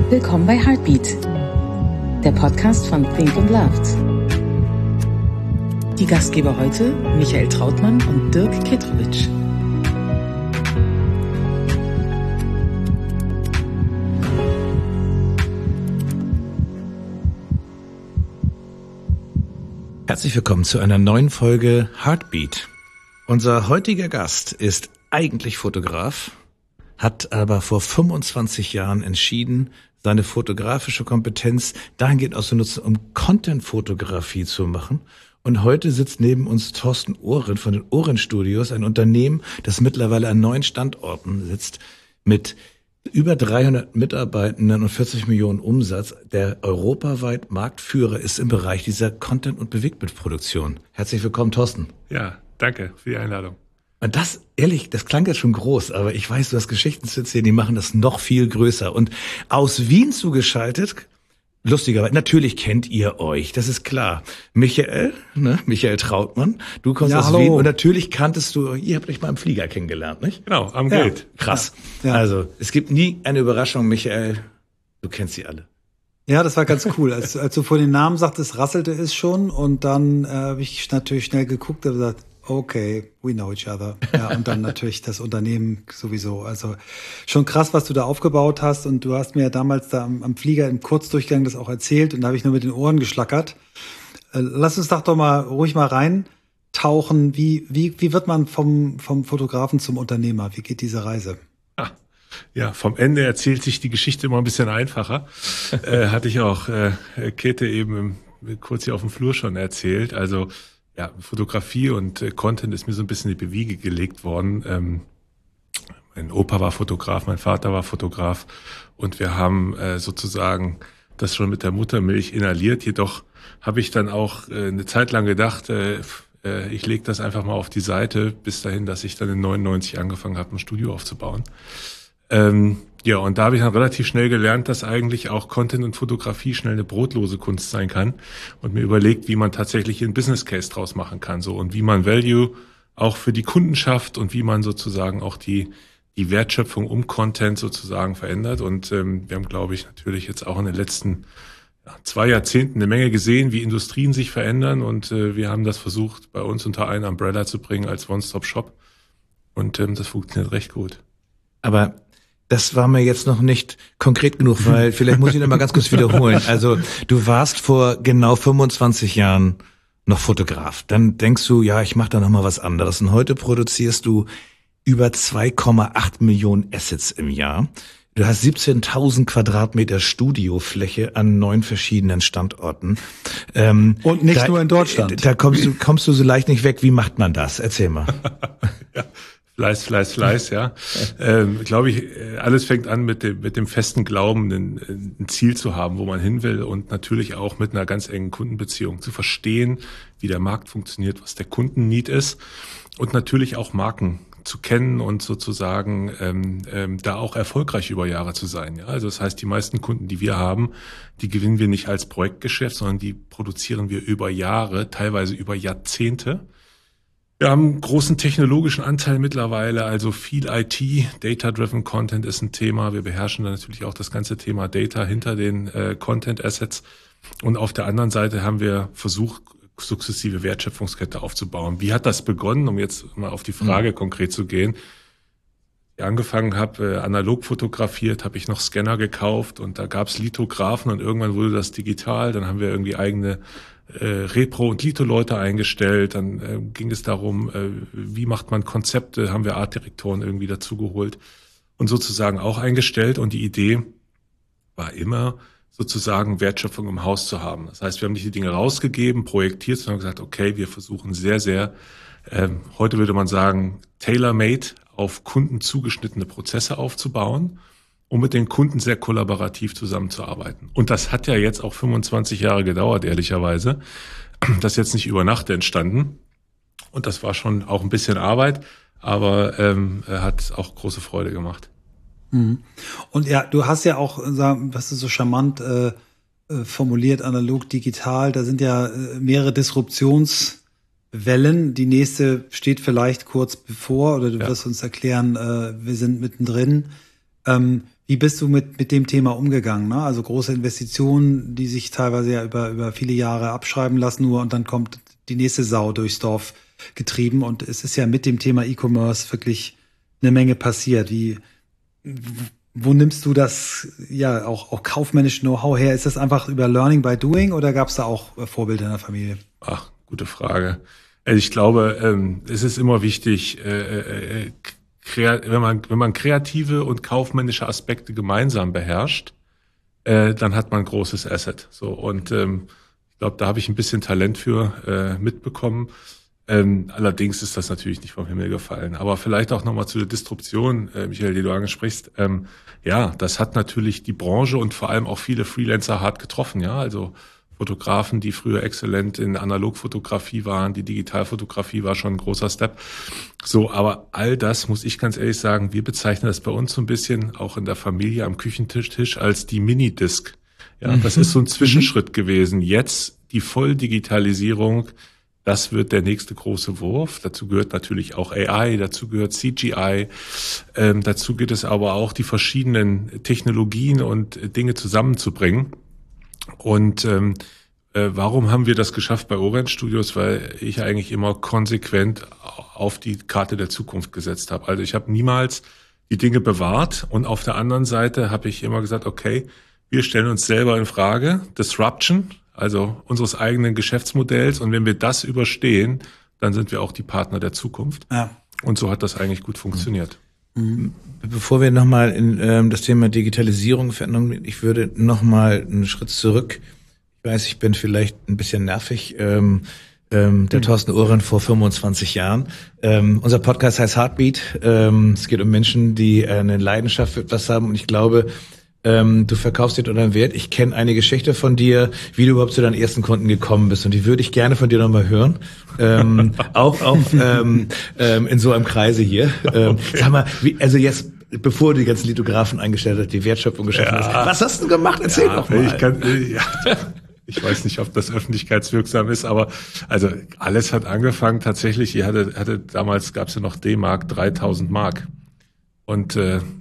Willkommen bei Heartbeat, der Podcast von Think & Loved. Die Gastgeber heute Michael Trautmann und Dirk Ketrowitsch. Herzlich willkommen zu einer neuen Folge Heartbeat. Unser heutiger Gast ist eigentlich Fotograf, hat aber vor 25 Jahren entschieden, seine fotografische Kompetenz dahingehend auszunutzen, um Content-Fotografie zu machen. Und heute sitzt neben uns Thorsten Ohren von den Ohren Studios, ein Unternehmen, das mittlerweile an 9 Standorten sitzt, mit über 300 Mitarbeitenden und 40 Millionen Umsatz, der europaweit Marktführer ist im Bereich dieser Content- und Bewegtbildproduktion. Herzlich willkommen, Thorsten. Ja, danke für die Einladung. Und das, ehrlich, das klang jetzt schon groß, aber ich weiß, du hast Geschichten zu erzählen, die machen das noch viel größer. Und aus Wien zugeschaltet, lustigerweise, natürlich kennt ihr euch, das ist klar. Michael Trautmann, du kommst aus Wien und natürlich kanntest du, ihr habt euch mal im Flieger kennengelernt, nicht? Genau, am Gate. Krass. Ja. Also, es gibt nie eine Überraschung, Michael, du kennst sie alle. Ja, das war ganz cool. Als du vor den Namen sagtest, rasselte es schon und dann habe ich natürlich schnell geguckt und gesagt, okay, we know each other. Ja, und dann natürlich das Unternehmen sowieso. Also schon krass, was du da aufgebaut hast. Und du hast mir ja damals da am Flieger im Kurzdurchgang das auch erzählt. Und da habe ich nur mit den Ohren geschlackert. Lass uns doch mal ruhig mal reintauchen. Wie wird man vom Fotografen zum Unternehmer? Wie geht diese Reise? Ja, vom Ende erzählt sich die Geschichte immer ein bisschen einfacher. Hatte ich auch Käthe eben kurz hier auf dem Flur schon erzählt. Also ja, Fotografie und Content ist mir so ein bisschen in die Wiege gelegt worden. Mein Opa war Fotograf, mein Vater war Fotograf und wir haben sozusagen das schon mit der Muttermilch inhaliert. Jedoch habe ich dann auch eine Zeit lang gedacht, ich lege das einfach mal auf die Seite, bis dahin, dass ich dann in 99 angefangen habe, ein Studio aufzubauen. Ja, und da habe ich dann relativ schnell gelernt, dass eigentlich auch Content und Fotografie schnell eine brotlose Kunst sein kann und mir überlegt, wie man tatsächlich einen Business Case draus machen kann, so, und wie man Value auch für die Kunden schafft und wie man sozusagen auch die Wertschöpfung um Content sozusagen verändert. Und wir haben, glaube ich, natürlich jetzt auch in den letzten 2 Jahrzehnten eine Menge gesehen, wie Industrien sich verändern, und wir haben das versucht, bei uns unter einen Umbrella zu bringen als One-Stop-Shop, und das funktioniert recht gut. Aber das war mir jetzt noch nicht konkret genug, weil vielleicht muss ich noch mal ganz kurz wiederholen. Also du warst vor genau 25 Jahren noch Fotograf. Dann denkst du, ja, ich mache da noch mal was anderes. Und heute produzierst du über 2,8 Millionen Assets im Jahr. Du hast 17.000 Quadratmeter Studiofläche an 9 verschiedenen Standorten. Und nicht nur in Deutschland. Da kommst du so leicht nicht weg. Wie macht man das? Erzähl mal. Ja. Fleiß, ja. Glaube ich, alles fängt an mit dem festen Glauben, ein Ziel zu haben, wo man hin will, und natürlich auch mit einer ganz engen Kundenbeziehung zu verstehen, wie der Markt funktioniert, was der Kundenneed ist, und natürlich auch Marken zu kennen und sozusagen da auch erfolgreich über Jahre zu sein. Ja? Also das heißt, die meisten Kunden, die wir haben, die gewinnen wir nicht als Projektgeschäft, sondern die produzieren wir über Jahre, teilweise über Jahrzehnte. Wir haben einen großen technologischen Anteil mittlerweile, also viel IT, Data-Driven Content ist ein Thema. Wir beherrschen dann natürlich auch das ganze Thema Data hinter den Content-Assets. Und auf der anderen Seite haben wir versucht, sukzessive Wertschöpfungskette aufzubauen. Wie hat das begonnen, um jetzt mal auf die Frage konkret zu gehen? Ich angefangen habe, analog fotografiert, habe ich noch Scanner gekauft, und da gab es Lithographen, und irgendwann wurde das digital. Dann haben wir irgendwie eigene Repro- und Litho-Leute eingestellt. Dann ging es darum, wie macht man Konzepte, haben wir Artdirektoren irgendwie dazugeholt und sozusagen auch eingestellt. Und die Idee war immer, sozusagen Wertschöpfung im Haus zu haben. Das heißt, wir haben nicht die Dinge rausgegeben, projektiert, sondern gesagt, okay, wir versuchen sehr, sehr, heute würde man sagen, tailor-made, auf Kunden zugeschnittene Prozesse aufzubauen, um mit den Kunden sehr kollaborativ zusammenzuarbeiten. Und das hat ja jetzt auch 25 Jahre gedauert, ehrlicherweise. Das ist jetzt nicht über Nacht entstanden. Und das war schon auch ein bisschen Arbeit, aber hat auch große Freude gemacht. Und ja, du hast ja auch, was du so charmant formuliert, analog, digital, da sind ja mehrere Disruptionswellen. Die nächste steht vielleicht kurz bevor, oder du wirst uns erklären, wir sind mittendrin. Wie bist du mit dem Thema umgegangen? Ne? Also große Investitionen, die sich teilweise ja über viele Jahre abschreiben lassen nur und dann kommt die nächste Sau durchs Dorf getrieben und es ist ja mit dem Thema E-Commerce wirklich eine Menge passiert. Wo nimmst du das ja auch kaufmännische Know-how her? Ist das einfach über Learning by Doing oder gab es da auch Vorbilder in der Familie? Ach, gute Frage. Also ich glaube, es ist immer wichtig, wenn man kreative und kaufmännische Aspekte gemeinsam beherrscht, dann hat man ein großes Asset. So und ich glaube, da habe ich ein bisschen Talent für mitbekommen. Allerdings ist das natürlich nicht vom Himmel gefallen. Aber vielleicht auch nochmal zu der Disruption, Michael, die du ansprichst. Ja, das hat natürlich die Branche und vor allem auch viele Freelancer hart getroffen. Ja, also Fotografen, die früher exzellent in Analogfotografie waren, die Digitalfotografie war schon ein großer Step. So, aber all das muss ich ganz ehrlich sagen, wir bezeichnen das bei uns so ein bisschen auch in der Familie am Küchentisch als die Minidisc. Ja, das ist so ein Zwischenschritt gewesen. Jetzt die Volldigitalisierung, das wird der nächste große Wurf. Dazu gehört natürlich auch AI, dazu gehört CGI, dazu geht es aber auch, die verschiedenen Technologien und Dinge zusammenzubringen. Und warum haben wir das geschafft bei Orange Studios? Weil ich eigentlich immer konsequent auf die Karte der Zukunft gesetzt habe. Also ich habe niemals die Dinge bewahrt und auf der anderen Seite habe ich immer gesagt, okay, wir stellen uns selber in Frage, Disruption, also unseres eigenen Geschäftsmodells. Und wenn wir das überstehen, dann sind wir auch die Partner der Zukunft. Ja. Und so hat das eigentlich gut funktioniert. Bevor wir nochmal in das Thema Digitalisierung, Veränderung, ich würde nochmal einen Schritt zurück. Ich weiß, ich bin vielleicht ein bisschen nervig. Der Thorsten Uhren vor 25 Jahren. Unser Podcast heißt Heartbeat. Es geht um Menschen, die eine Leidenschaft für etwas haben. Und ich glaube, du verkaufst dir deinen Wert. Ich kenne eine Geschichte von dir, wie du überhaupt zu deinen ersten Kunden gekommen bist. Und die würde ich gerne von dir nochmal hören. Auch in so einem Kreise hier. Okay. Sag mal, also jetzt, bevor du die ganzen Lithografen eingestellt hast, die Wertschöpfung geschaffen hast. Was hast du gemacht? Erzähl doch mal. Ich weiß nicht, ob das öffentlichkeitswirksam ist, aber also alles hat angefangen tatsächlich. Damals gab es ja noch D-Mark, 3.000 Mark. Und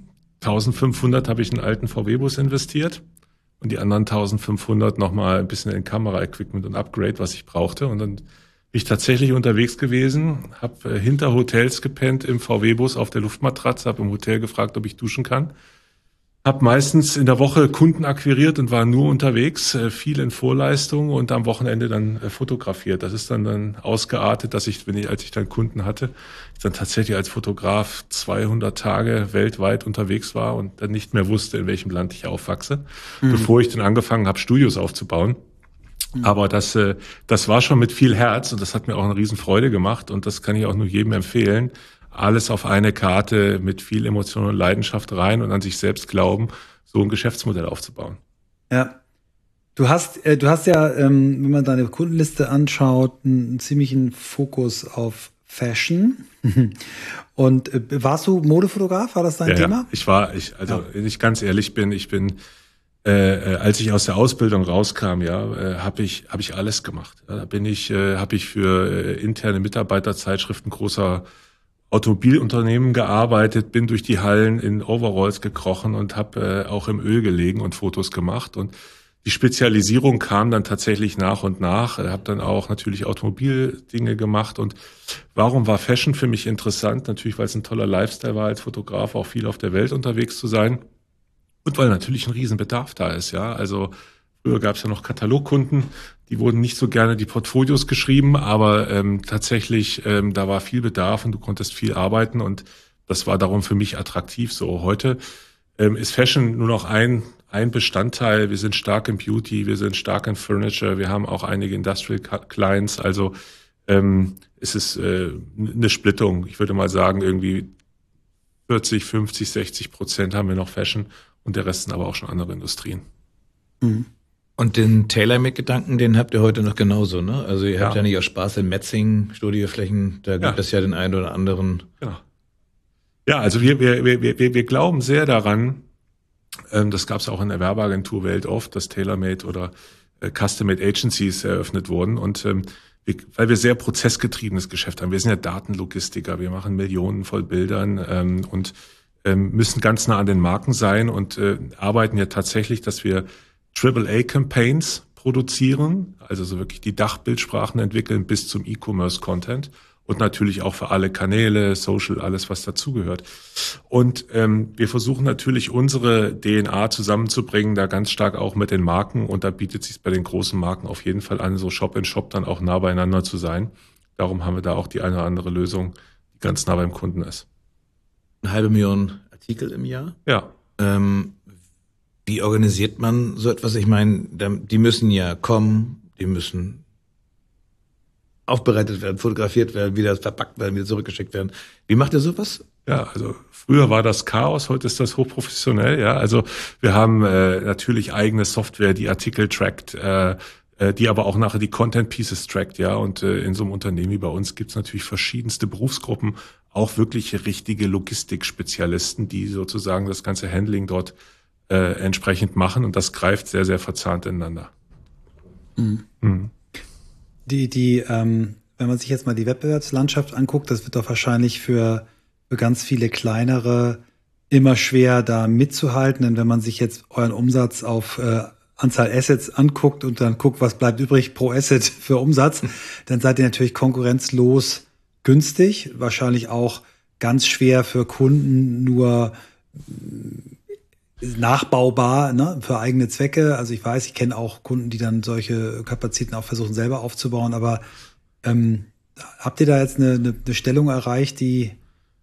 1.500 habe ich in einen alten VW-Bus investiert und die anderen 1.500 nochmal ein bisschen in Kamera-Equipment und Upgrade, was ich brauchte. Und dann bin ich tatsächlich unterwegs gewesen, habe hinter Hotels gepennt im VW-Bus auf der Luftmatratze, habe im Hotel gefragt, ob ich duschen kann. Habe meistens in der Woche Kunden akquiriert und war nur unterwegs, viel in Vorleistungen und am Wochenende dann fotografiert. Das ist dann ausgeartet, dass als ich dann Kunden hatte, ich dann tatsächlich als Fotograf 200 Tage weltweit unterwegs war und dann nicht mehr wusste, in welchem Land ich aufwachse, bevor ich dann angefangen habe, Studios aufzubauen. Aber das war schon mit viel Herz und das hat mir auch eine Riesenfreude gemacht und das kann ich auch nur jedem empfehlen. Alles auf eine Karte mit viel Emotion und Leidenschaft rein und an sich selbst glauben, so ein Geschäftsmodell aufzubauen. Ja. Du hast ja, wenn man deine Kundenliste anschaut, einen ziemlichen Fokus auf Fashion. Und warst du Modefotograf? War das dein Thema? Wenn ich ganz ehrlich bin, als ich aus der Ausbildung rauskam, habe ich alles gemacht. Da habe ich für interne Mitarbeiterzeitschriften großer Automobilunternehmen gearbeitet, bin durch die Hallen in Overalls gekrochen und habe auch im Öl gelegen und Fotos gemacht. Und die Spezialisierung kam dann tatsächlich nach und nach. Habe dann auch natürlich Automobildinge gemacht. Und warum war Fashion für mich interessant? Natürlich, weil es ein toller Lifestyle war, als Fotograf auch viel auf der Welt unterwegs zu sein. Und weil natürlich ein Riesenbedarf da ist, ja. Also früher gab es ja noch Katalogkunden, die wurden nicht so gerne die Portfolios geschrieben, aber tatsächlich, da war viel Bedarf und du konntest viel arbeiten und das war darum für mich attraktiv. So heute ist Fashion nur noch ein Bestandteil. Wir sind stark im Beauty, wir sind stark in Furniture, wir haben auch einige Industrial Clients. Also es ist eine Splittung. Ich würde mal sagen, irgendwie 40, 50, 60% haben wir noch Fashion und der Rest sind aber auch schon andere Industrien. Mhm. Und den Tailor-Made-Gedanken, den habt ihr heute noch genauso, ne? Also ihr habt ja nicht aus Spaß in Metzing Studioflächen, da gibt es ja den einen oder anderen. Genau. Ja, also wir glauben sehr daran, das gab es auch in der Werbeagenturwelt oft, dass Tailor-Made oder Custom-Made Agencies eröffnet wurden und weil wir sehr prozessgetriebenes Geschäft haben. Wir sind ja Datenlogistiker, wir machen Millionen voll Bildern und müssen ganz nah an den Marken sein und arbeiten ja tatsächlich, dass wir AAA-Campaigns produzieren, also so wirklich die Dachbildsprachen entwickeln bis zum E-Commerce-Content und natürlich auch für alle Kanäle, Social, alles was dazugehört. Und wir versuchen natürlich unsere DNA zusammenzubringen, da ganz stark auch mit den Marken, und da bietet sich bei den großen Marken auf jeden Fall an, so Shop-in-Shop dann auch nah beieinander zu sein. Darum haben wir da auch die eine oder andere Lösung, die ganz nah beim Kunden ist. 500.000 Artikel im Jahr? Ja. Wie organisiert man so etwas? Ich meine, die müssen ja kommen, die müssen aufbereitet werden, fotografiert werden, wieder verpackt werden, wieder zurückgeschickt werden. Wie macht ihr sowas? Ja, also früher war das Chaos, heute ist das hochprofessionell. Ja, also wir haben natürlich eigene Software, die Artikel trackt, die aber auch nachher die Content Pieces trackt. Ja, und in so einem Unternehmen wie bei uns gibt's natürlich verschiedenste Berufsgruppen, auch wirklich richtige Logistikspezialisten, die sozusagen das ganze Handling dort entsprechend machen, und das greift sehr, sehr verzahnt ineinander. Mhm. Mhm. Wenn man sich jetzt mal die Wettbewerbslandschaft anguckt, das wird doch wahrscheinlich für ganz viele kleinere immer schwer, da mitzuhalten. Denn wenn man sich jetzt euren Umsatz auf Anzahl Assets anguckt und dann guckt, was bleibt übrig pro Asset für Umsatz, dann seid ihr natürlich konkurrenzlos günstig. Wahrscheinlich auch ganz schwer für Kunden nur nachbaubar, ne, für eigene Zwecke. Also ich weiß, ich kenne auch Kunden, die dann solche Kapazitäten auch versuchen selber aufzubauen. Aber habt ihr da jetzt eine Stellung erreicht, die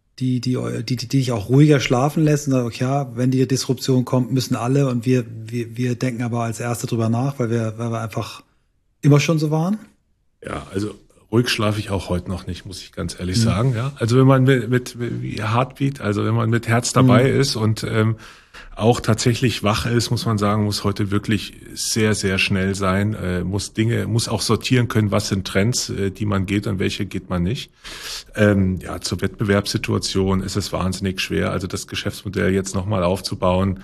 dich auch ruhiger schlafen lässt und sagt, okay, ja, wenn die Disruption kommt, müssen alle, und wir denken aber als Erste drüber nach, weil wir einfach immer schon so waren? Ja, also ruhig schlafe ich auch heute noch nicht, muss ich ganz ehrlich sagen. Ja, also wenn man mit Heartbeat, also wenn man mit Herz dabei ist und auch tatsächlich wach ist, muss man sagen, muss heute wirklich sehr, sehr schnell sein, muss auch sortieren können, was sind Trends, die man geht und welche geht man nicht. Ja, zur Wettbewerbssituation ist es wahnsinnig schwer, also das Geschäftsmodell jetzt nochmal aufzubauen.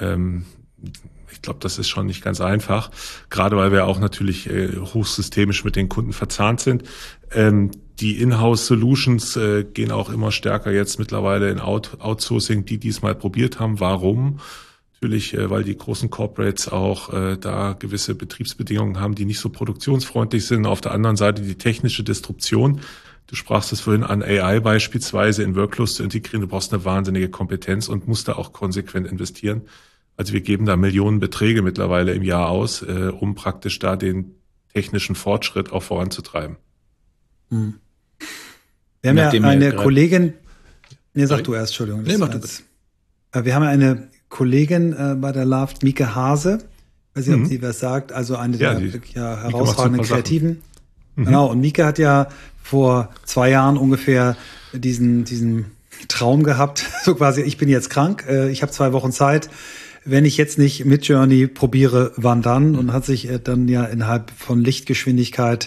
Ich glaube, das ist schon nicht ganz einfach, gerade weil wir auch natürlich hochsystemisch mit den Kunden verzahnt sind. Die Inhouse-Solutions gehen auch immer stärker jetzt mittlerweile in Outsourcing, die diesmal probiert haben. Warum? Natürlich, weil die großen Corporates auch da gewisse Betriebsbedingungen haben, die nicht so produktionsfreundlich sind. Auf der anderen Seite die technische Disruption. Du sprachst es vorhin an, AI beispielsweise in Workflows zu integrieren. Du brauchst eine wahnsinnige Kompetenz und musst da auch konsequent investieren. Also wir geben da Millionenbeträge mittlerweile im Jahr aus, um praktisch da den technischen Fortschritt auch voranzutreiben. Hm. Wir haben ja eine Kollegin, sag du erst, Entschuldigung. Nee, mach du bitte. Wir haben ja eine Kollegin bei der Laft, Mieke Hase, weiß nicht, ob sie was sagt, also eine der herausragenden Kreativen. Genau, und Mieke hat ja vor 2 Jahren ungefähr diesen Traum gehabt, so quasi, ich bin jetzt krank, ich habe 2 Wochen Zeit, wenn ich jetzt nicht Midjourney probiere, wann dann? Und hat sich dann ja innerhalb von Lichtgeschwindigkeit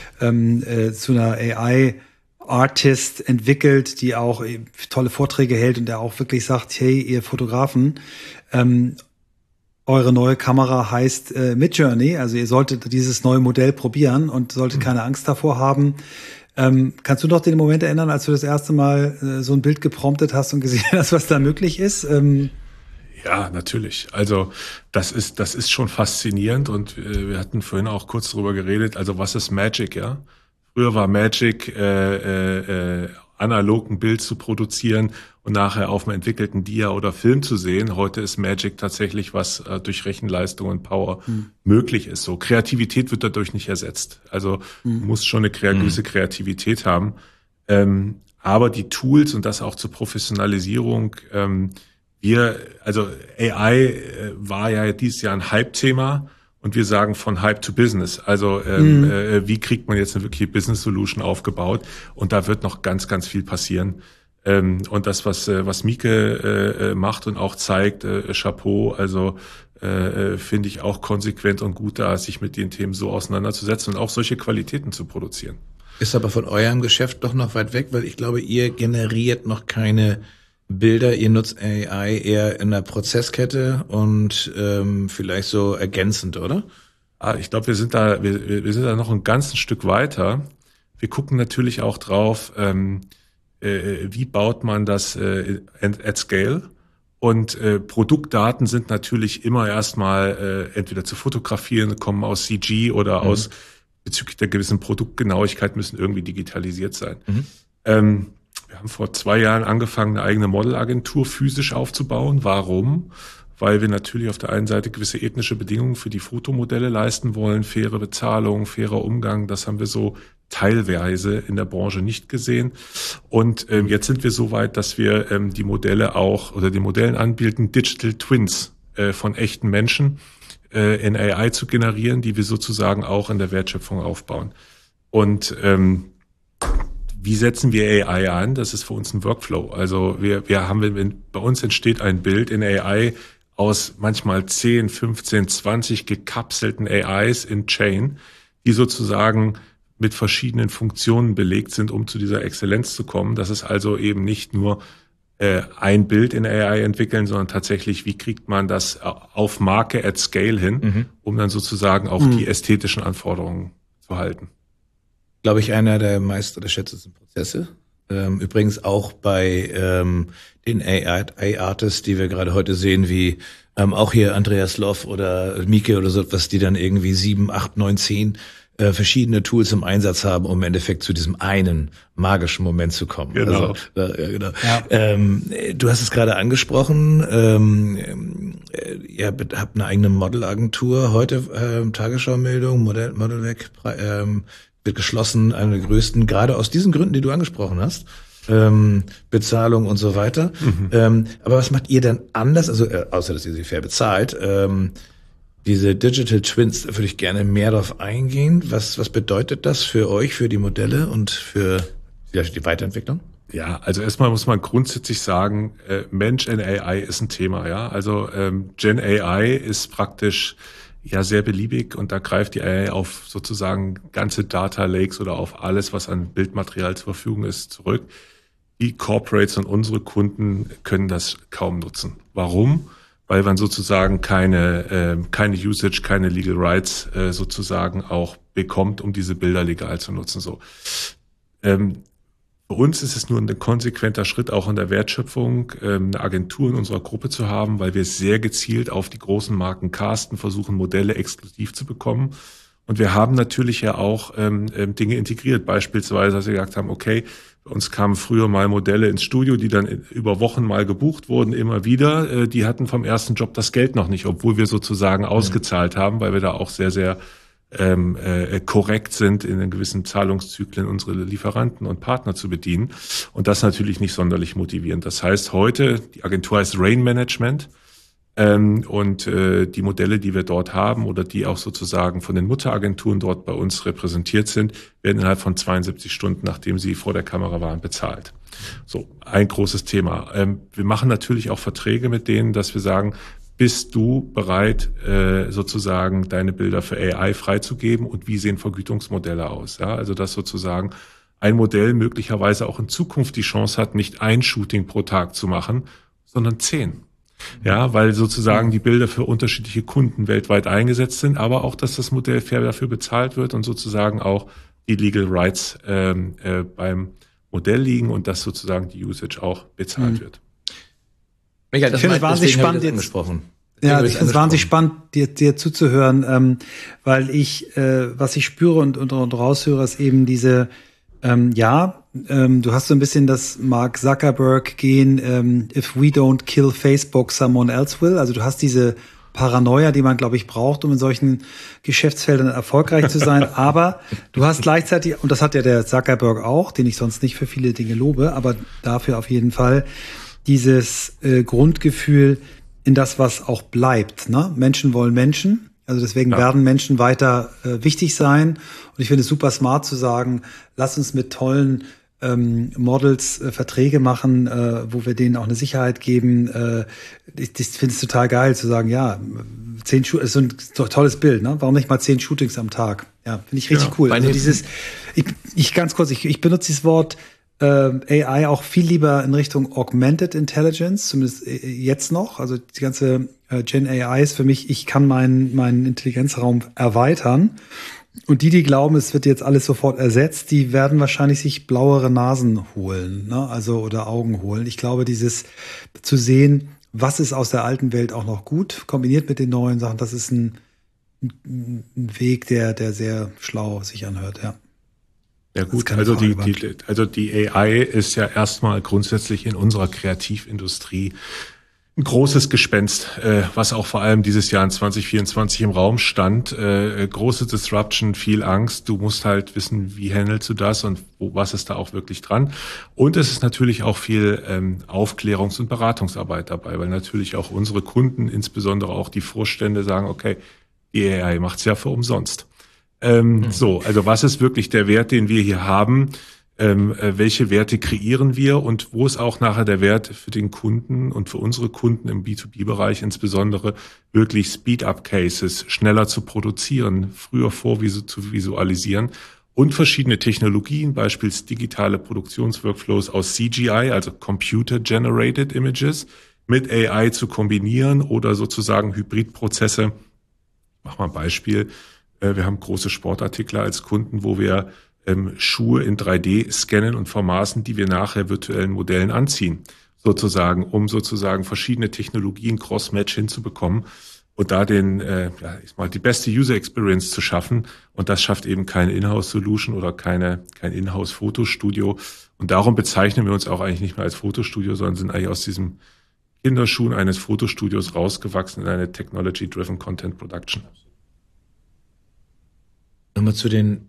zu einer AI-Artist entwickelt, die auch tolle Vorträge hält und der auch wirklich sagt, hey, ihr Fotografen, eure neue Kamera heißt Midjourney, also ihr solltet dieses neue Modell probieren und solltet keine Angst davor haben. Kannst du noch den Moment erinnern, als du das erste Mal so ein Bild gepromptet hast und gesehen hast, was da möglich ist? Ja, natürlich. Also das ist schon faszinierend, und wir hatten vorhin auch kurz drüber geredet. Also was ist Magic, ja? Früher war Magic analog ein Bild zu produzieren und nachher auf einem entwickelten Dia oder Film zu sehen. Heute ist Magic tatsächlich, was durch Rechenleistung und Power möglich ist. So Kreativität wird dadurch nicht ersetzt. Also muss schon eine gewisse Kreativität haben. Aber die Tools und das auch zur Professionalisierung. Also AI war ja dieses Jahr ein Hype-Thema. Und wir sagen von Hype to Business. Also wie kriegt man jetzt eine wirkliche Business Solution aufgebaut? Und da wird noch ganz, ganz viel passieren. Und das, was Mieke macht und auch zeigt, Chapeau, also finde ich auch konsequent und gut, da sich mit den Themen so auseinanderzusetzen und auch solche Qualitäten zu produzieren. Ist aber von eurem Geschäft doch noch weit weg, weil ich glaube, ihr generiert noch keine Bilder, ihr nutzt AI eher in der Prozesskette und vielleicht so ergänzend, oder? Ich glaube, wir sind da noch ein ganzes Stück weiter. Wir gucken natürlich auch drauf, wie baut man das at scale? Und Produktdaten sind natürlich immer erstmal entweder zu fotografieren, kommen aus CG oder aus bezüglich der gewissen Produktgenauigkeit müssen irgendwie digitalisiert sein. Wir haben vor 2 Jahren angefangen, eine eigene Modelagentur physisch aufzubauen. Warum? Weil wir natürlich auf der einen Seite gewisse ethnische Bedingungen für die Fotomodelle leisten wollen, faire Bezahlung, fairer Umgang. Das haben wir so teilweise in der Branche nicht gesehen. Und jetzt sind wir so weit, dass wir die Modelle auch oder den Modellen anbieten, Digital Twins von echten Menschen in AI zu generieren, die wir sozusagen auch in der Wertschöpfung aufbauen. Und wie setzen wir AI an? Das ist für uns ein Workflow. Also bei uns entsteht ein Bild in AI aus manchmal 10, 15, 20 gekapselten AIs in Chain, die sozusagen mit verschiedenen Funktionen belegt sind, um zu dieser Exzellenz zu kommen. Das ist also eben nicht nur ein Bild in AI entwickeln, sondern tatsächlich, wie kriegt man das auf Marke at scale hin, um dann sozusagen auch die ästhetischen Anforderungen zu halten. Glaube ich, einer der meist unterschätzten Prozesse. Übrigens auch bei den AI-Artists, die wir gerade heute sehen, wie auch hier Andreas Loff oder Mieke oder so, was die dann irgendwie 7, 8, 9, 10 verschiedene Tools im Einsatz haben, um im Endeffekt zu diesem einen magischen Moment zu kommen. Genau. Also, genau. Ja. Du hast es gerade angesprochen, ihr habt eine eigene Modelagentur. Heute Tagesschau-Meldung, Modelweg wird geschlossen, eine der größten, gerade aus diesen Gründen, die du angesprochen hast. Bezahlung und so weiter. Aber was macht ihr denn anders? Also außer, dass ihr sie fair bezahlt, diese Digital Twins, da würde ich gerne mehr drauf eingehen. Was bedeutet das für euch, für die Modelle und für die Weiterentwicklung? Ja, also erstmal muss man grundsätzlich sagen, Mensch in AI ist ein Thema, ja. Also Gen AI ist praktisch ja sehr beliebig und da greift die AI auf sozusagen ganze Data Lakes oder auf alles, was an Bildmaterial zur Verfügung ist, zurück. Die Corporates und unsere Kunden können das kaum nutzen. Warum? Weil man sozusagen keine Usage, keine Legal Rights sozusagen auch bekommt, um diese Bilder legal zu nutzen. So. Für uns ist es nur ein konsequenter Schritt auch in der Wertschöpfung, eine Agentur in unserer Gruppe zu haben, weil wir sehr gezielt auf die großen Marken casten, versuchen Modelle exklusiv zu bekommen. Und wir haben natürlich ja auch Dinge integriert, beispielsweise, dass wir gesagt haben, okay, bei uns kamen früher mal Modelle ins Studio, die dann über Wochen mal gebucht wurden, immer wieder. Die hatten vom ersten Job das Geld noch nicht, obwohl wir sozusagen ausgezahlt haben, weil wir da auch sehr, sehr korrekt sind, in den gewissen Zahlungszyklen unsere Lieferanten und Partner zu bedienen. Und das natürlich nicht sonderlich motivierend. Das heißt, heute, die Agentur heißt Rain Management. Und die Modelle, die wir dort haben oder die auch sozusagen von den Mutteragenturen dort bei uns repräsentiert sind, werden innerhalb von 72 Stunden, nachdem sie vor der Kamera waren, bezahlt. So, ein großes Thema. Wir machen natürlich auch Verträge mit denen, dass wir sagen, bist du bereit, sozusagen deine Bilder für AI freizugeben und wie sehen Vergütungsmodelle aus? Ja, also dass sozusagen ein Modell möglicherweise auch in Zukunft die Chance hat, nicht ein Shooting pro Tag zu machen, sondern 10. Ja, weil sozusagen die Bilder für unterschiedliche Kunden weltweit eingesetzt sind, aber auch, dass das Modell fair dafür bezahlt wird und sozusagen auch die Legal Rights beim Modell liegen und dass sozusagen die Usage auch bezahlt wird. Michael, ich finde es wahnsinnig spannend angesprochen. Ja, ich finde es wahnsinnig spannend, dir zuzuhören, weil was ich spüre und raushöre, ist eben diese, du hast so ein bisschen das Mark Zuckerberg-Gen, if we don't kill Facebook, someone else will. Also du hast diese Paranoia, die man, glaube ich, braucht, um in solchen Geschäftsfeldern erfolgreich zu sein. Aber du hast gleichzeitig, und das hat ja der Zuckerberg auch, den ich sonst nicht für viele Dinge lobe, aber dafür auf jeden Fall, dieses Grundgefühl in das, was auch bleibt. Ne? Menschen wollen Menschen. Also deswegen werden Menschen weiter wichtig sein. Und ich finde es super smart zu sagen, lass uns mit tollen Models Verträge machen, wo wir denen auch eine Sicherheit geben. Ich finde es total geil zu sagen, 10 Shootings, ist so ein tolles Bild, ne? Warum nicht mal 10 Shootings am Tag? Ja, finde ich richtig cool. Also ich benutze dieses Wort AI auch viel lieber in Richtung Augmented Intelligence, zumindest jetzt noch. Also die ganze Gen AI ist für mich, ich kann meinen Intelligenzraum erweitern. Und die glauben, es wird jetzt alles sofort ersetzt, die werden wahrscheinlich sich blauere Nasen holen, ne? Also oder Augen holen. Ich glaube, dieses zu sehen, was ist aus der alten Welt auch noch gut, kombiniert mit den neuen Sachen, das ist ein Weg, der sehr schlau sich anhört, ja. Ja gut, also die AI ist ja erstmal grundsätzlich in unserer Kreativindustrie ein großes Gespenst, was auch vor allem dieses Jahr in 2024 im Raum stand. Große Disruption, viel Angst. Du musst halt wissen, wie handelst du das und was ist da auch wirklich dran. Und es ist natürlich auch viel Aufklärungs- und Beratungsarbeit dabei, weil natürlich auch unsere Kunden, insbesondere auch die Vorstände, sagen, okay, die AI macht's ja für umsonst. Also was ist wirklich der Wert, den wir hier haben? Welche Werte kreieren wir und wo ist auch nachher der Wert für den Kunden und für unsere Kunden im B2B-Bereich insbesondere wirklich Speed-up-Cases schneller zu produzieren, früher zu visualisieren und verschiedene Technologien, beispielsweise digitale Produktionsworkflows aus CGI, also Computer-Generated Images, mit AI zu kombinieren oder sozusagen Hybridprozesse. Mach mal ein Beispiel. Wir haben große Sportartikler als Kunden, wo wir Schuhe in 3D scannen und vermaßen, die wir nachher virtuellen Modellen anziehen, sozusagen, um sozusagen verschiedene Technologien Cross-Match hinzubekommen und da die beste User Experience zu schaffen. Und das schafft eben keine Inhouse-Solution oder kein Inhouse-Fotostudio. Und darum bezeichnen wir uns auch eigentlich nicht mehr als Fotostudio, sondern sind eigentlich aus diesem Kinderschuhen eines Fotostudios rausgewachsen in eine Technology-Driven Content Production. Nochmal zu den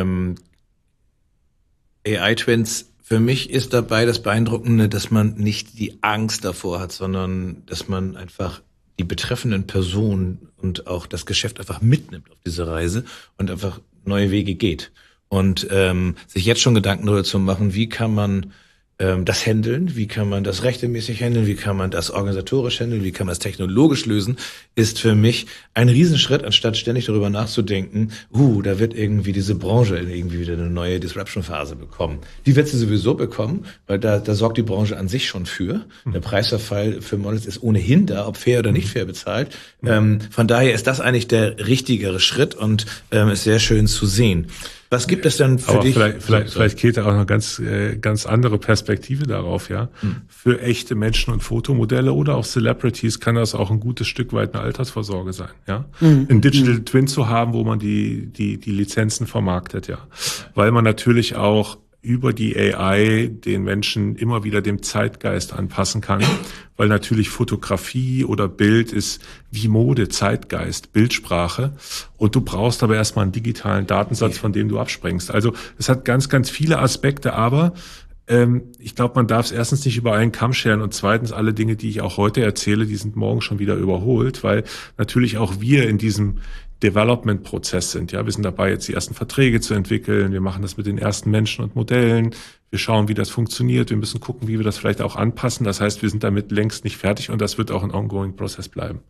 AI-Twins. Für mich ist dabei das Beeindruckende, dass man nicht die Angst davor hat, sondern dass man einfach die betreffenden Personen und auch das Geschäft einfach mitnimmt auf diese Reise und einfach neue Wege geht. Und sich jetzt schon Gedanken darüber zu machen, wie kann man das handeln, wie kann man das rechtmäßig handeln, wie kann man das organisatorisch handeln, wie kann man das technologisch lösen, ist für mich ein Riesenschritt, anstatt ständig darüber nachzudenken, da wird irgendwie diese Branche irgendwie wieder eine neue Disruption-Phase bekommen. Die wird sie sowieso bekommen, weil da sorgt die Branche an sich schon für. Der Preisverfall für Models ist ohnehin da, ob fair oder nicht fair bezahlt. Von daher ist das eigentlich der richtigere Schritt und ist sehr schön zu sehen. Was gibt es denn für dich? Vielleicht geht da auch noch ganz andere Perspektive darauf, ja. Für echte Menschen und Fotomodelle oder auch Celebrities kann das auch ein gutes Stück weit eine Altersvorsorge sein, ja. Ein Digital Twin zu haben, wo man die Lizenzen vermarktet, ja. Weil man natürlich auch über die AI den Menschen immer wieder dem Zeitgeist anpassen kann, weil natürlich Fotografie oder Bild ist wie Mode, Zeitgeist, Bildsprache und du brauchst aber erstmal einen digitalen Datensatz, von dem du abspringst. Also es hat ganz, ganz viele Aspekte, aber ich glaube, man darf es erstens nicht über einen Kamm scheren und zweitens alle Dinge, die ich auch heute erzähle, die sind morgen schon wieder überholt, weil natürlich auch wir in diesem Development-Prozess sind. Ja, wir sind dabei, jetzt die ersten Verträge zu entwickeln. Wir machen das mit den ersten Menschen und Modellen. Wir schauen, wie das funktioniert. Wir müssen gucken, wie wir das vielleicht auch anpassen. Das heißt, wir sind damit längst nicht fertig und das wird auch ein ongoing Prozess bleiben.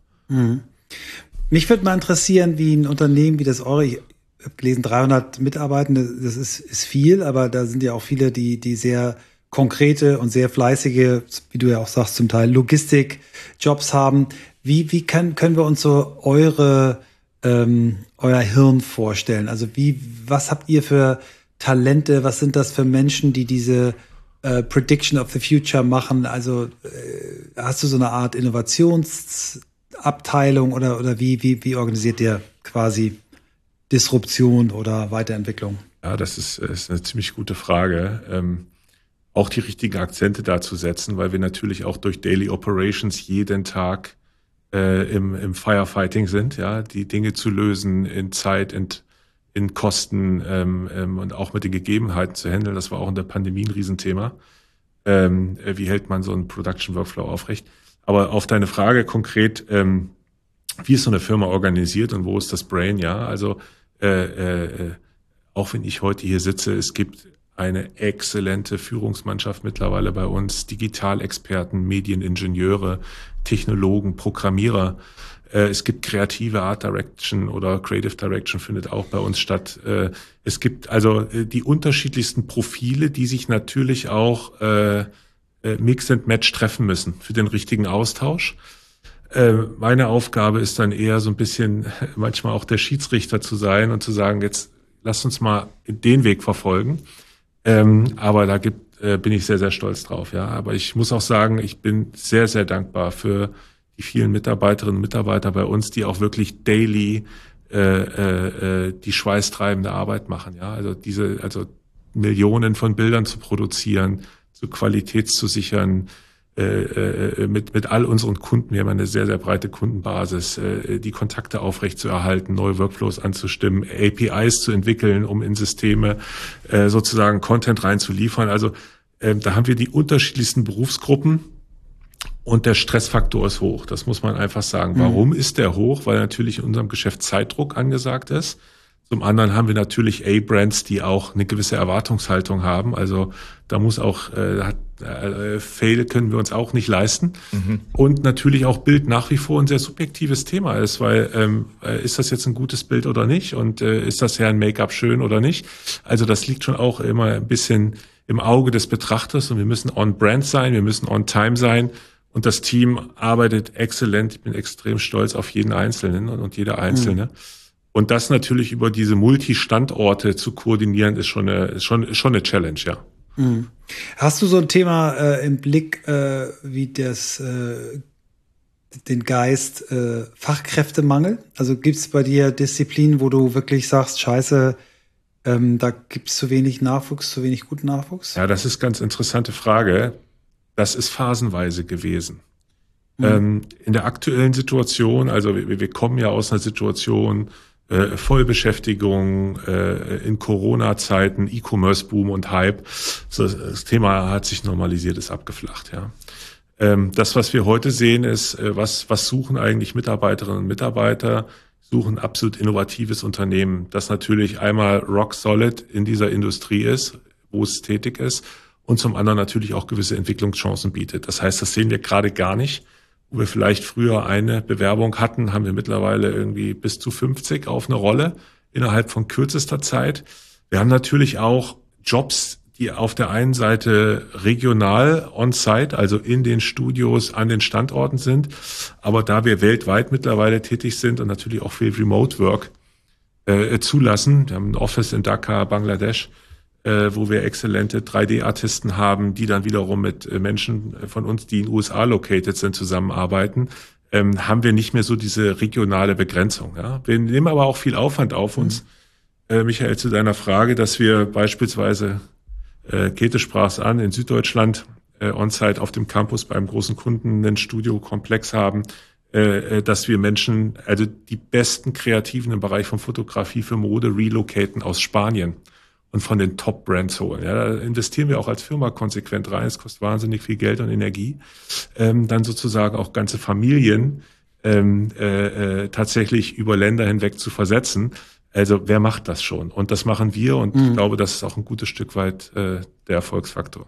Mich würde mal interessieren, wie ein Unternehmen wie das eure, ich habe gelesen, 300 Mitarbeitende, das ist viel, aber da sind ja auch viele, die sehr konkrete und sehr fleißige, wie du ja auch sagst, zum Teil Logistik-Jobs haben. Wie können wir uns so euer Hirn vorstellen? Also was habt ihr für Talente? Was sind das für Menschen, die diese Prediction of the Future machen? Also hast du so eine Art Innovationsabteilung oder wie organisiert ihr quasi Disruption oder Weiterentwicklung? Ja, das ist eine ziemlich gute Frage. Auch die richtigen Akzente da zu setzen, weil wir natürlich auch durch Daily Operations jeden Tag im Firefighting sind, ja, die Dinge zu lösen in Zeit, in Kosten und auch mit den Gegebenheiten zu handeln. Das war auch in der Pandemie ein Riesenthema. Wie hält man so einen Production Workflow aufrecht? Aber auf deine Frage konkret, wie ist so eine Firma organisiert und wo ist das Brain? Ja, also auch wenn ich heute hier sitze, es gibt eine exzellente Führungsmannschaft mittlerweile bei uns, Digitalexperten, Medieningenieure, Technologen, Programmierer. Es gibt kreative Art Direction oder Creative Direction findet auch bei uns statt. Es gibt also die unterschiedlichsten Profile, die sich natürlich auch Mix and Match treffen müssen für den richtigen Austausch. Meine Aufgabe ist dann eher so ein bisschen manchmal auch der Schiedsrichter zu sein und zu sagen, jetzt lasst uns mal den Weg verfolgen. Aber da bin ich sehr, sehr stolz drauf. Ja, aber ich muss auch sagen, ich bin sehr, sehr dankbar für die vielen Mitarbeiterinnen und Mitarbeiter bei uns, die auch wirklich daily die schweißtreibende Arbeit machen. Ja, also Millionen von Bildern zu produzieren, zu Qualität zu sichern, mit all unseren Kunden. Wir haben eine sehr, sehr breite Kundenbasis, die Kontakte aufrechtzuerhalten, neue Workflows anzustimmen, APIs zu entwickeln, um in Systeme sozusagen Content reinzuliefern. Also da haben wir die unterschiedlichsten Berufsgruppen und der Stressfaktor ist hoch. Das muss man einfach sagen. Warum ist der hoch? Weil natürlich in unserem Geschäft Zeitdruck angesagt ist. Zum anderen haben wir natürlich A-Brands, die auch eine gewisse Erwartungshaltung haben. Also da muss auch, Fail können wir uns auch nicht leisten. Und natürlich auch Bild nach wie vor ein sehr subjektives Thema ist, weil ist das jetzt ein gutes Bild oder nicht? Und ist das Herrn Make-up schön oder nicht? Also das liegt schon auch immer ein bisschen im Auge des Betrachters und wir müssen on-brand sein, wir müssen on-time sein. Und das Team arbeitet exzellent. Ich bin extrem stolz auf jeden Einzelnen und jede Einzelne. Und das natürlich über diese Multistandorte zu koordinieren, ist schon eine Challenge, ja. Hast du so ein Thema im Blick, wie den Geist Fachkräftemangel? Also gibt es bei dir Disziplinen, wo du wirklich sagst, Scheiße, da gibt es zu wenig Nachwuchs, zu wenig guten Nachwuchs? Ja, das ist ganz interessante Frage. Das ist phasenweise gewesen. In der aktuellen Situation, also wir kommen ja aus einer Situation, Vollbeschäftigung, in Corona-Zeiten, E-Commerce-Boom und Hype. Das Thema hat sich normalisiert, ist abgeflacht, ja. Das, was wir heute sehen, ist, was suchen eigentlich Mitarbeiterinnen und Mitarbeiter? Suchen absolut innovatives Unternehmen, das natürlich einmal rock solid in dieser Industrie ist, wo es tätig ist, und zum anderen natürlich auch gewisse Entwicklungschancen bietet. Das heißt, das sehen wir gerade gar nicht. Wo wir vielleicht früher eine Bewerbung hatten, haben wir mittlerweile irgendwie bis zu 50 auf eine Rolle innerhalb von kürzester Zeit. Wir haben natürlich auch Jobs, die auf der einen Seite regional on-site, also in den Studios an den Standorten sind. Aber da wir weltweit mittlerweile tätig sind und natürlich auch viel Remote Work zulassen, wir haben ein Office in Dhaka, Bangladesch, wo wir exzellente 3D-Artisten haben, die dann wiederum mit Menschen von uns, die in den USA located sind, zusammenarbeiten, haben wir nicht mehr so diese regionale Begrenzung. Ja? Wir nehmen aber auch viel Aufwand auf uns. Michael, zu deiner Frage, dass wir beispielsweise, Käthe sprach es an, in Süddeutschland on-site auf dem Campus beim großen Kunden einen Studiokomplex haben, dass wir Menschen, also die besten Kreativen im Bereich von Fotografie für Mode relocaten aus Spanien und von den Top-Brands holen. Ja, da investieren wir auch als Firma konsequent rein. Es kostet wahnsinnig viel Geld und Energie. Dann sozusagen auch ganze Familien tatsächlich über Länder hinweg zu versetzen. Also wer macht das schon? Und das machen wir und ich glaube, das ist auch ein gutes Stück weit der Erfolgsfaktor.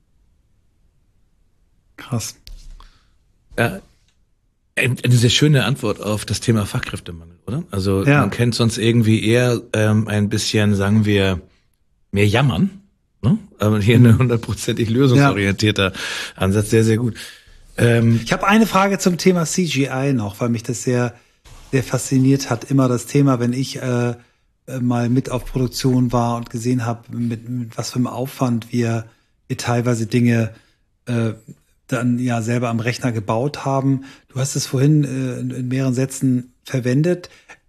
Krass. Ja, eine sehr schöne Antwort auf das Thema Fachkräftemangel, oder? Also man kennt sonst irgendwie eher ein bisschen, sagen wir, mehr jammern, ne? Aber hier eine 100%ig lösungsorientierter Ansatz, sehr, sehr gut. Ich habe eine Frage zum Thema CGI noch, weil mich das sehr, sehr fasziniert hat. Immer das Thema, wenn ich mal mit auf Produktion war und gesehen habe, mit was für einem Aufwand wir teilweise Dinge dann ja selber am Rechner gebaut haben. Du hast es vorhin in mehreren Sätzen verwendet.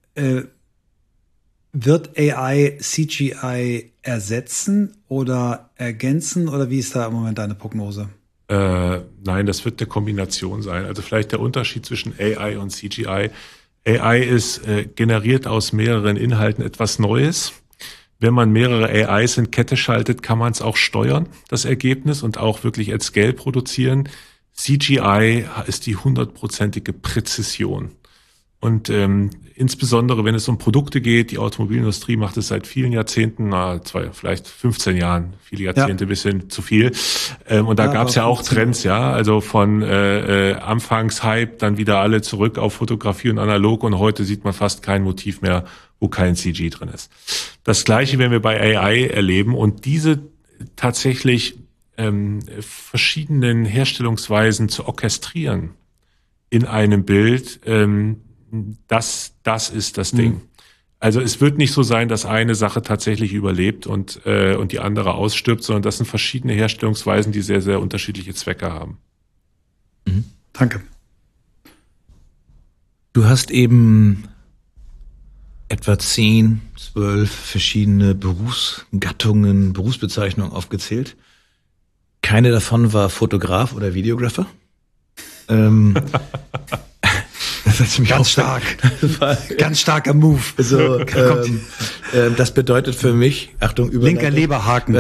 Wird AI CGI ersetzen oder ergänzen oder wie ist da im Moment deine Prognose? Nein, das wird eine Kombination sein. Also vielleicht der Unterschied zwischen AI und CGI. AI ist generiert aus mehreren Inhalten etwas Neues. Wenn man mehrere AIs in Kette schaltet, kann man es auch steuern, das Ergebnis, und auch wirklich at scale produzieren. CGI ist die 100%ige Präzision. Und insbesondere, wenn es um Produkte geht, die Automobilindustrie macht es seit vielen Jahrzehnten, vielleicht 15 Jahren, viele Jahrzehnte, bis hin zu viel. Und da gab es ja auch Trends, ja, also von anfangs Hype, dann wieder alle zurück auf Fotografie und analog, und heute sieht man fast kein Motiv mehr, wo kein CG drin ist. Das Gleiche werden wir bei AI erleben, und diese tatsächlich verschiedenen Herstellungsweisen zu orchestrieren in einem Bild, das ist das Ding. Also es wird nicht so sein, dass eine Sache tatsächlich überlebt und die andere ausstirbt, sondern das sind verschiedene Herstellungsweisen, die sehr, sehr unterschiedliche Zwecke haben. Danke. Du hast eben etwa 10, 12 verschiedene Berufsgattungen, Berufsbezeichnungen aufgezählt. Keine davon war Fotograf oder Videographer. Das hat mich ganz stark. Ganz starker Move. So, das bedeutet für mich, Achtung, linker Leberhaken.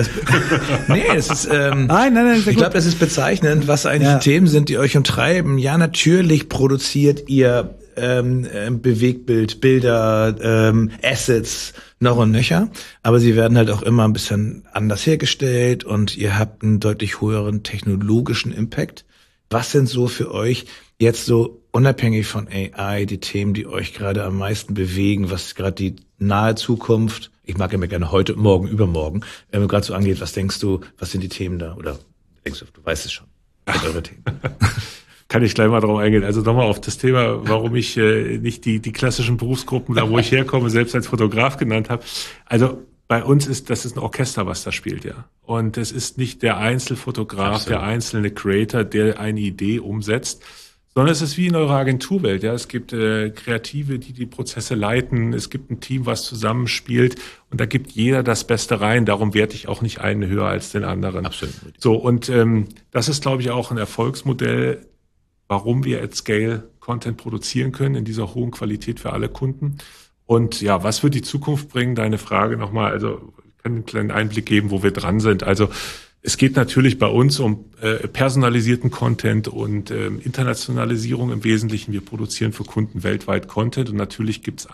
Es ist, nein, ich glaube, das ist bezeichnend, was eigentlich die Themen sind, die euch umtreiben. Ja, natürlich produziert ihr Bewegtbild, Bilder, Assets noch und nöcher, aber sie werden halt auch immer ein bisschen anders hergestellt und ihr habt einen deutlich höheren technologischen Impact. Was sind so für euch jetzt so unabhängig von AI die Themen, die euch gerade am meisten bewegen, was gerade die nahe Zukunft, ich mag immer gerne heute, morgen, übermorgen, gerade so angeht, was denkst du, was sind die Themen da? Oder denkst du, du weißt es schon, was sind eure Themen? Kann ich gleich mal drauf eingehen. Also nochmal auf das Thema, warum ich nicht die klassischen Berufsgruppen, da wo ich herkomme, selbst als Fotograf genannt habe. Also bei uns das ist ein Orchester, was da spielt, ja. Und es ist nicht der Einzelfotograf, Absolut. Der einzelne Creator, der eine Idee umsetzt, sondern es ist wie in eurer Agenturwelt, ja. Es gibt Kreative, die Prozesse leiten. Es gibt ein Team, was zusammenspielt. Und da gibt jeder das Beste rein. Darum werte ich auch nicht einen höher als den anderen. Absolut. So, und das ist, glaube ich, auch ein Erfolgsmodell, warum wir at Scale Content produzieren können in dieser hohen Qualität für alle Kunden. Und ja, was wird die Zukunft bringen? Deine Frage nochmal. Also ich kann einen kleinen Einblick geben, wo wir dran sind. Also es geht natürlich bei uns um personalisierten Content und Internationalisierung im Wesentlichen. Wir produzieren für Kunden weltweit Content und natürlich gibt's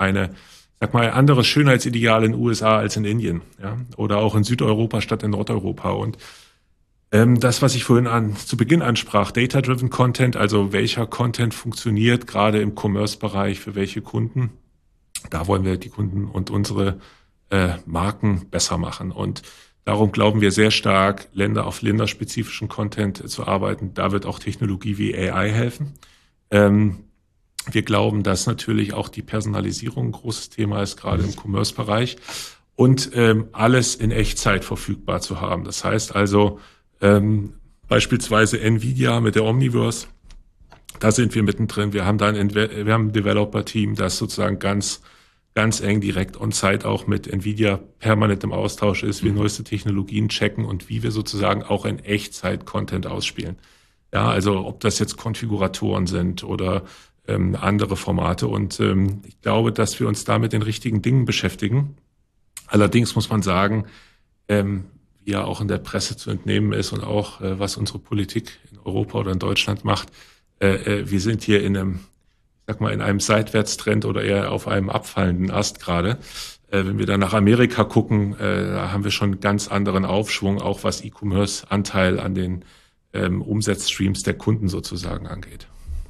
andere Schönheitsideale in den USA als in Indien, ja, oder auch in Südeuropa statt in Nordeuropa. Und das, was ich vorhin zu Beginn ansprach, Data-Driven Content, also welcher Content funktioniert gerade im Commerce-Bereich für welche Kunden, da wollen wir die Kunden und unsere Marken besser machen. Und darum glauben wir sehr stark, auf länderspezifischen Content zu arbeiten. Da wird auch Technologie wie AI helfen. Wir glauben, dass natürlich auch die Personalisierung ein großes Thema ist, gerade im Commerce-Bereich. Und alles in Echtzeit verfügbar zu haben. Das heißt also, beispielsweise Nvidia mit der Omniverse, da sind wir mittendrin. Wir haben da ein Developer-Team, das sozusagen ganz eng direkt on-site auch mit Nvidia permanent im Austausch ist, wir neueste Technologien checken und wie wir sozusagen auch in Echtzeit Content ausspielen. Ja, also ob das jetzt Konfiguratoren sind oder andere Formate. Und ich glaube, dass wir uns da mit den richtigen Dingen beschäftigen. Allerdings muss man sagen, wie ja auch in der Presse zu entnehmen ist und auch was unsere Politik in Europa oder in Deutschland macht, wir sind hier in einem Seitwärtstrend oder eher auf einem abfallenden Ast gerade. Wenn wir dann nach Amerika gucken, da haben wir schon einen ganz anderen Aufschwung, auch was E-Commerce-Anteil an den Umsatzstreams der Kunden sozusagen angeht.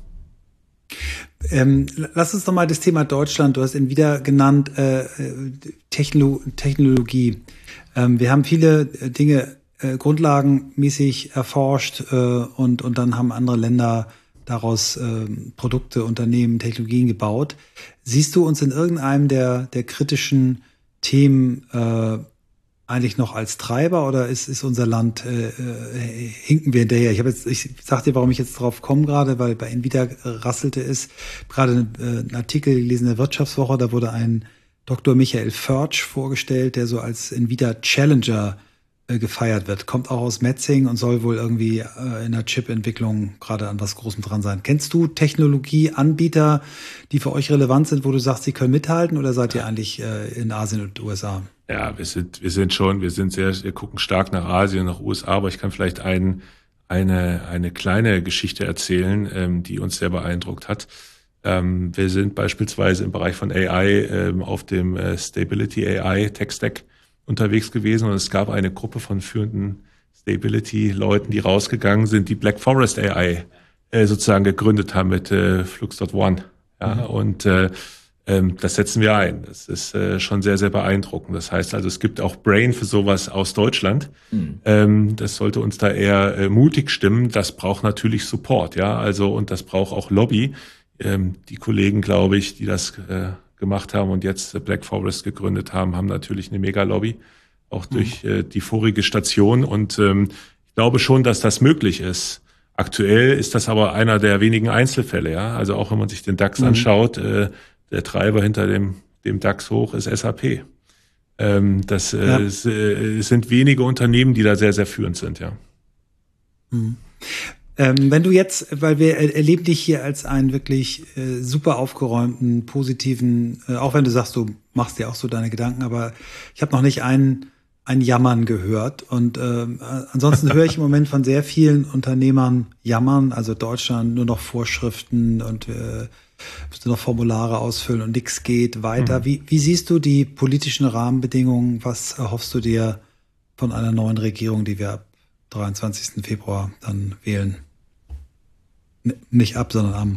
Lass uns doch mal das Thema Deutschland, du hast ihn wieder genannt, Technologie. Wir haben viele Dinge grundlagenmäßig erforscht und dann haben andere Länder daraus Produkte, Unternehmen, Technologien gebaut. Siehst du uns in irgendeinem der kritischen Themen eigentlich noch als Treiber oder ist unser Land, hinken wir hinterher? Ich sag dir, warum ich jetzt drauf komme gerade, weil bei Nvidia rasselte es. Gerade einen Artikel gelesen in der Wirtschaftswoche, da wurde ein Dr. Michael Förtsch vorgestellt, der so als Nvidia Challenger gefeiert wird. Kommt auch aus Metzing und soll wohl irgendwie in der Chip-Entwicklung gerade an was Großem dran sein. Kennst du Technologieanbieter, die für euch relevant sind, wo du sagst, sie können mithalten oder seid ihr eigentlich in Asien und USA? Ja, wir gucken stark nach Asien, nach USA, aber ich kann vielleicht eine kleine Geschichte erzählen, die uns sehr beeindruckt hat. Wir sind beispielsweise im Bereich von AI auf dem Stability AI Tech Stack unterwegs gewesen und es gab eine Gruppe von führenden Stability-Leuten, die rausgegangen sind, die Black Forest AI sozusagen gegründet haben mit Flux.One. Ja, und Das setzen wir ein. Das ist schon sehr, sehr beeindruckend. Das heißt also, es gibt auch Brain für sowas aus Deutschland. Das sollte uns da eher mutig stimmen. Das braucht natürlich Support, ja. Also, und das braucht auch Lobby. Die Kollegen, glaube ich, die das gemacht haben und jetzt Black Forest gegründet haben, haben natürlich eine Mega-Lobby, auch durch die vorige Station. Und ich glaube schon, dass das möglich ist. Aktuell ist das aber einer der wenigen Einzelfälle, ja. Also auch wenn man sich den DAX anschaut, der Treiber hinter dem DAX hoch ist SAP. Das sind wenige Unternehmen, die da sehr, sehr führend sind, ja. Wenn du jetzt, weil wir erleben dich hier als einen wirklich super aufgeräumten, positiven, auch wenn du sagst, du machst dir auch so deine Gedanken, aber ich habe noch nicht ein Jammern gehört. Und ansonsten höre ich im Moment von sehr vielen Unternehmern jammern, also Deutschland nur noch Vorschriften und musst du noch Formulare ausfüllen und nichts geht weiter. Wie siehst du die politischen Rahmenbedingungen? Was erhoffst du dir von einer neuen Regierung, die wir ab 23. Februar dann wählen? Nicht ab, sondern am.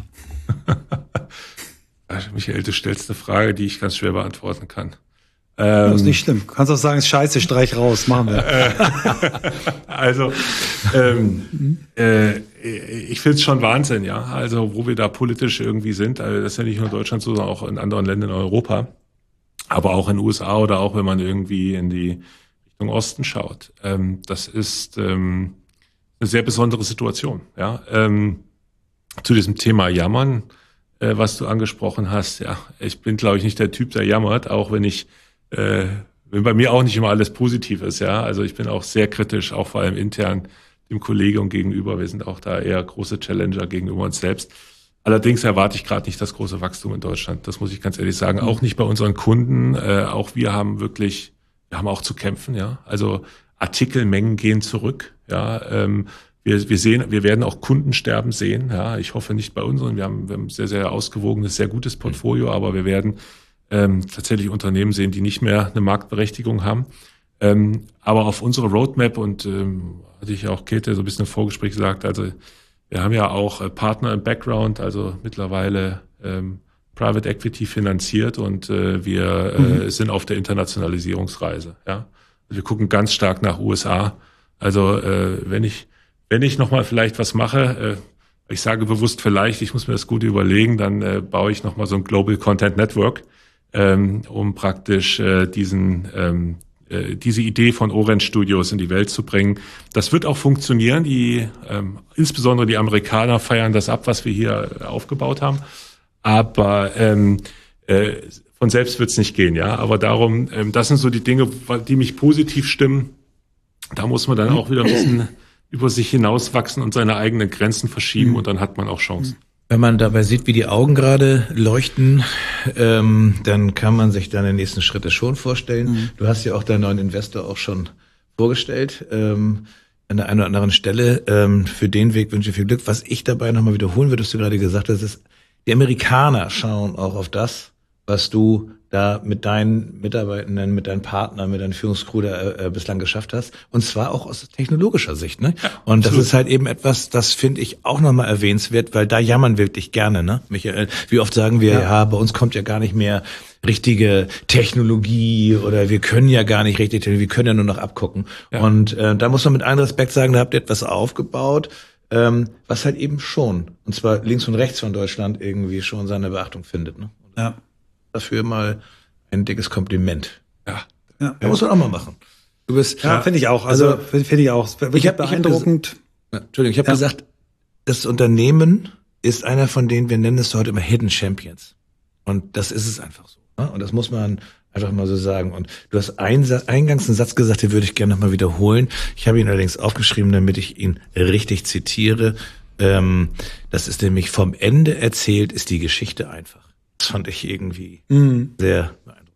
Michael, du stellst eine Frage, die ich ganz schwer beantworten kann. Das ist nicht schlimm. Du kannst auch sagen, ist scheiße, streich raus, machen wir. Also, ich finde es schon Wahnsinn, ja. Also, wo wir da politisch irgendwie sind. Also, das ist ja nicht nur in Deutschland so, sondern auch in anderen Ländern in Europa. Aber auch in den USA oder auch wenn man irgendwie in die Richtung Osten schaut. Das ist eine sehr besondere Situation, ja. Zu diesem Thema Jammern, was du angesprochen hast, ja. Ich bin, glaube ich, nicht der Typ, der jammert, auch wenn bei mir auch nicht immer alles positiv ist, ja. Also ich bin auch sehr kritisch, auch vor allem intern dem Kollegium gegenüber. Wir sind auch da eher große Challenger gegenüber uns selbst. Allerdings erwarte ich gerade nicht das große Wachstum in Deutschland. Das muss ich ganz ehrlich sagen. Auch nicht bei unseren Kunden. Auch wir haben auch zu kämpfen, ja. Also Artikelmengen gehen zurück, ja. Wir werden auch Kundensterben sehen, ja. Ich hoffe nicht bei unseren. Wir haben ein sehr, sehr ausgewogenes, sehr gutes Portfolio, aber wir werden tatsächlich Unternehmen sehen, die nicht mehr eine Marktberechtigung haben. Aber auf unsere Roadmap und hatte ich auch Käthe so ein bisschen im Vorgespräch gesagt, also wir haben ja auch Partner im Background, also mittlerweile Private Equity finanziert und wir sind auf der Internationalisierungsreise. Ja, wir gucken ganz stark nach USA. Also wenn ich nochmal vielleicht was mache, ich sage bewusst vielleicht, ich muss mir das gut überlegen, dann baue ich nochmal so ein Global Content Network, um praktisch diese Idee von Orange Studios in die Welt zu bringen. Das wird auch funktionieren. Insbesondere die Amerikaner feiern das ab, was wir hier aufgebaut haben. Aber von selbst wird es nicht gehen, ja. Aber darum, das sind so die Dinge, die mich positiv stimmen. Da muss man dann auch wieder ein bisschen über sich hinauswachsen und seine eigenen Grenzen verschieben und dann hat man auch Chancen. Wenn man dabei sieht, wie die Augen gerade leuchten, dann kann man sich deine nächsten Schritte schon vorstellen. Du hast ja auch deinen neuen Investor auch schon vorgestellt, an der einen oder anderen Stelle. Für den Weg wünsche ich viel Glück. Was ich dabei nochmal wiederholen würde, was du gerade gesagt hast, ist, die Amerikaner schauen auch auf das, was du da mit deinen Mitarbeitenden, mit deinen Partnern, mit deiner Führungscrew da bislang geschafft hast. Und zwar auch aus technologischer Sicht, ne? Ja, und das ist halt eben etwas, das finde ich auch nochmal erwähnenswert, weil da jammern wirklich gerne, ne? Michael, wie oft sagen wir, ja, bei uns kommt ja gar nicht mehr richtige Technologie oder wir können ja gar nicht richtig, wir können ja nur noch abgucken. Ja. Und da muss man mit allem Respekt sagen, da habt ihr etwas aufgebaut, was halt eben schon, und zwar links und rechts von Deutschland irgendwie schon seine Beachtung findet, ne? Ja. Dafür mal ein dickes Kompliment. Ja. Muss man auch mal machen. Du bist, finde ich auch. Also finde ich auch. Ich habe beeindruckend. Ich habe gesagt, das Unternehmen ist einer von denen, wir nennen es heute immer Hidden Champions. Und das ist es einfach so. Ne? Und das muss man einfach mal so sagen. Und du hast eingangs einen Satz gesagt, den würde ich gerne nochmal wiederholen. Ich habe ihn allerdings aufgeschrieben, damit ich ihn richtig zitiere. Das ist nämlich: vom Ende erzählt ist die Geschichte einfach. Das fand ich irgendwie sehr beeindruckend.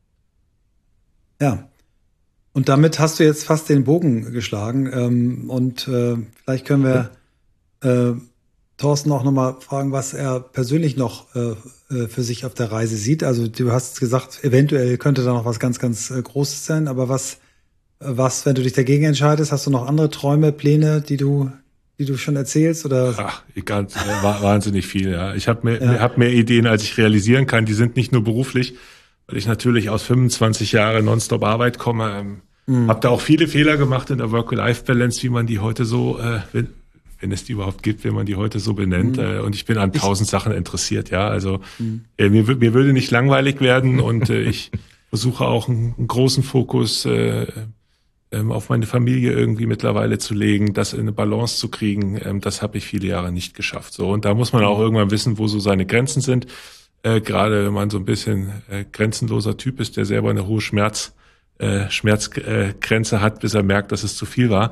Ja. Und damit hast du jetzt fast den Bogen geschlagen. Und vielleicht können wir Thorsten auch nochmal fragen, was er persönlich noch für sich auf der Reise sieht. Also du hast gesagt, eventuell könnte da noch was ganz, ganz Großes sein. Aber was, wenn du dich dagegen entscheidest, hast du noch andere Träume, Pläne, die du die du schon erzählst? Oder? Ach, ganz wahnsinnig viel, ja. Ich habe mehr Ideen, als ich realisieren kann. Die sind nicht nur beruflich, weil ich natürlich aus 25 Jahren Nonstop Arbeit komme. Habe da auch viele Fehler gemacht in der Work-Life-Balance, wie man die heute so, wenn es die überhaupt gibt, wenn man die heute so benennt. Und ich bin an 1000 Sachen interessiert, ja. Also mir würde nicht langweilig werden und ich versuche auch einen großen Fokus auf meine Familie irgendwie mittlerweile zu legen, das in eine Balance zu kriegen. Das habe ich viele Jahre nicht geschafft. So, und da muss man auch irgendwann wissen, wo so seine Grenzen sind. Gerade wenn man so ein bisschen grenzenloser Typ ist, der selber eine hohe Schmerzgrenze hat, bis er merkt, dass es zu viel war.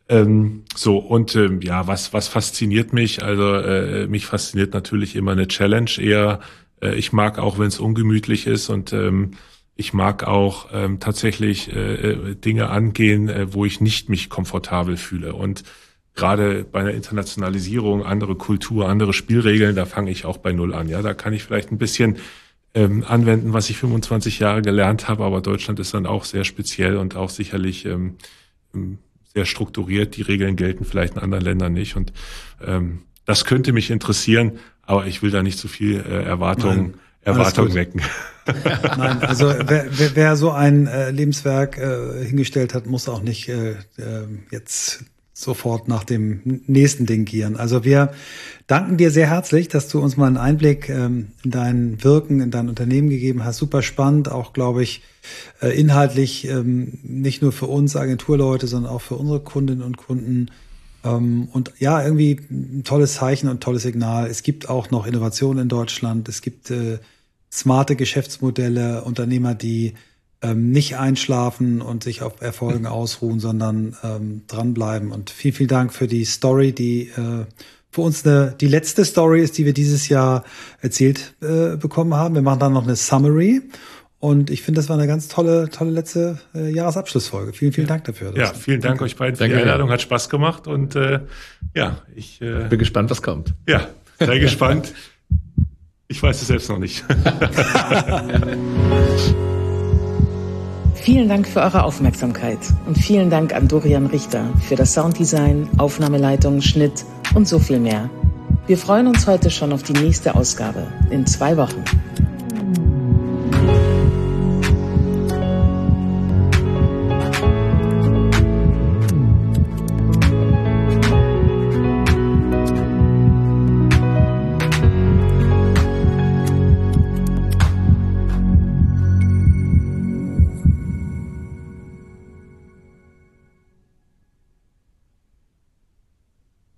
Was fasziniert mich? Also mich fasziniert natürlich immer eine Challenge eher. Ich mag auch, wenn es ungemütlich ist und ich mag auch tatsächlich Dinge angehen, wo ich nicht mich komfortabel fühle. Und gerade bei einer Internationalisierung, andere Kultur, andere Spielregeln, da fange ich auch bei Null an. Ja, da kann ich vielleicht ein bisschen anwenden, was ich 25 Jahre gelernt habe, aber Deutschland ist dann auch sehr speziell und auch sicherlich sehr strukturiert. Die Regeln gelten vielleicht in anderen Ländern nicht. Und das könnte mich interessieren, aber ich will da nicht so viel Erwartung wecken. Nein, also wer so ein Lebenswerk hingestellt hat, muss auch nicht jetzt sofort nach dem nächsten Ding gieren. Also wir danken dir sehr herzlich, dass du uns mal einen Einblick in dein Wirken, in dein Unternehmen gegeben hast. Super spannend, auch glaube ich inhaltlich nicht nur für uns Agenturleute, sondern auch für unsere Kundinnen und Kunden. Und ja, irgendwie ein tolles Zeichen und tolles Signal. Es gibt auch noch Innovationen in Deutschland. Es gibt smarte Geschäftsmodelle, Unternehmer, die nicht einschlafen und sich auf Erfolgen ausruhen, sondern dranbleiben. Und vielen, vielen Dank für die Story, die für uns die letzte Story ist, die wir dieses Jahr erzählt bekommen haben. Wir machen dann noch eine Summary. Und ich finde, das war eine ganz tolle letzte Jahresabschlussfolge. Vielen, vielen Dank dafür. Ja, vielen Dank euch beiden für die Einladung. Hat Spaß gemacht. Und ich bin gespannt, was kommt. Ja, sehr gespannt. Ich weiß es selbst noch nicht. Vielen Dank für eure Aufmerksamkeit und vielen Dank an Dorian Richter für das Sounddesign, Aufnahmeleitung, Schnitt und so viel mehr. Wir freuen uns heute schon auf die nächste Ausgabe in 2 Wochen.